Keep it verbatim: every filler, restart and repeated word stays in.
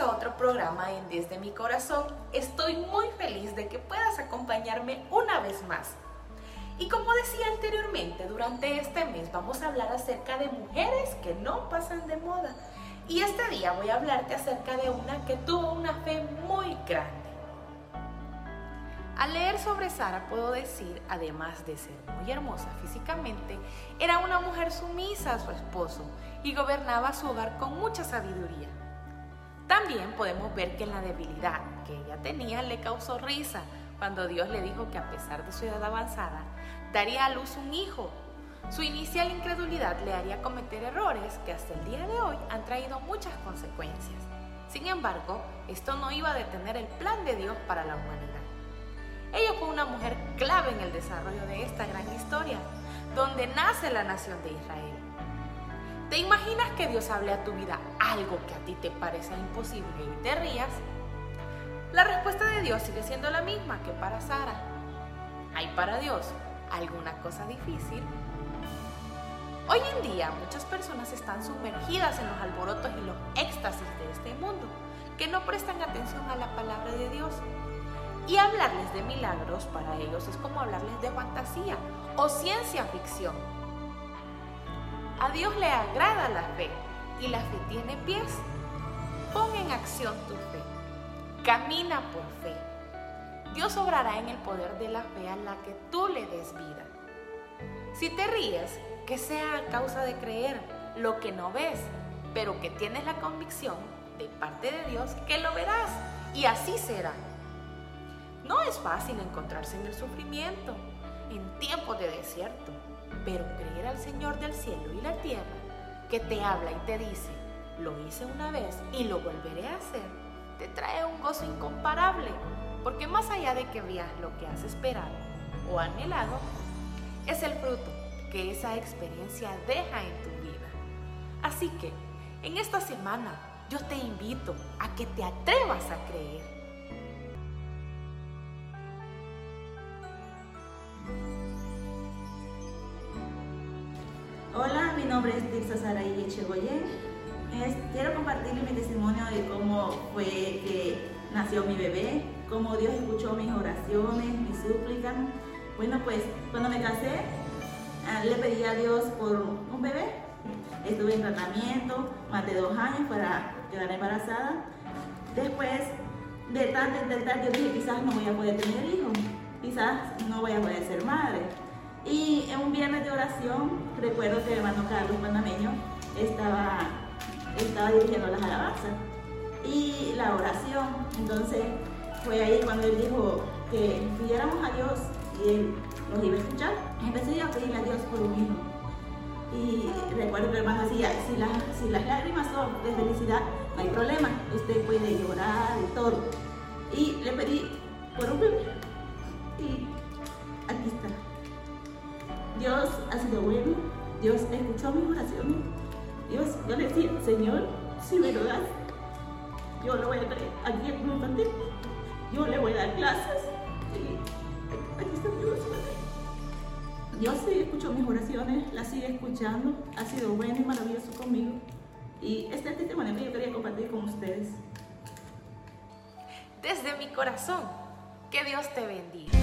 a otro programa en Desde mi Corazón. Estoy muy feliz de que puedas acompañarme una vez más. Y como decía anteriormente, durante este mes vamos a hablar acerca de mujeres que no pasan de moda. Y este día voy a hablarte acerca de una que tuvo una fe muy grande. Al leer sobre Sara puedo decir, además de ser muy hermosa físicamente, era una mujer sumisa a su esposo y gobernaba su hogar con mucha sabiduría. También podemos ver que en la debilidad que ella tenía le causó risa cuando Dios le dijo que a pesar de su edad avanzada, daría a luz un hijo. Su inicial incredulidad le haría cometer errores que hasta el día de hoy han traído muchas consecuencias. Sin embargo, esto no iba a detener el plan de Dios para la humanidad. Ella fue una mujer clave en el desarrollo de esta gran historia, donde nace la nación de Israel. ¿Te imaginas que Dios hable a tu vida algo que a ti te parece imposible y te rías? La respuesta de Dios sigue siendo la misma que para Sara. ¿Hay para Dios alguna cosa difícil? Hoy en día muchas personas están sumergidas en los alborotos y los éxtasis de este mundo, que no prestan atención a la palabra de Dios. Y hablarles de milagros para ellos es como hablarles de fantasía o ciencia ficción. A Dios le agrada la fe y la fe tiene pies. Pon en acción tu fe. Camina por fe. Dios obrará en el poder de la fe a la que tú le des vida. Si te ríes, que sea a causa de creer lo que no ves, pero que tienes la convicción de parte de Dios que lo verás y así será. No es fácil encontrarse en el sufrimiento, en tiempos de desierto, pero creer al Señor del cielo y la tierra, que te habla y te dice, lo hice una vez y lo volveré a hacer, te trae un gozo incomparable, porque más allá de que veas lo que has esperado o anhelado, es el fruto que esa experiencia deja en tu vida. Así que, en esta semana, yo te invito a que te atrevas a creer. Hola, mi nombre es Dirza Saraí Echegoyen. Es, quiero compartirles mi testimonio de cómo fue que nació mi bebé, cómo Dios escuchó mis oraciones, mis súplicas. Bueno, pues cuando me casé, le pedí a Dios por un bebé. Estuve en tratamiento más de dos años para quedar embarazada. Después de tal, de tal, yo dije, quizás no voy a poder tener hijos, quizás no voy a poder ser madre. Y en un viernes de oración, recuerdo que el hermano Carlos Panameño estaba, estaba dirigiendo las alabanzas y la oración. Entonces fue ahí cuando él dijo que pidiéramos a Dios y él nos iba a escuchar. Empecé a pedirle a Dios por un hijo. Y recuerdo que el hermano decía, si, la, si las lágrimas son de felicidad, no hay problema, usted puede llorar y todo. Y le pedí por un bebé y aquí está. Dios ha sido bueno, Dios escuchó mis oraciones. Dios, yo le decía, Señor, si me lo das, yo lo voy a traer aquí en mi infantil, yo le voy a dar clases. Y aquí está mi oración. Dios sí escuchó mis oraciones, las sigue escuchando, ha sido bueno y maravilloso conmigo. Y este es el testimonio que yo quería compartir con ustedes. Desde mi corazón, que Dios te bendiga.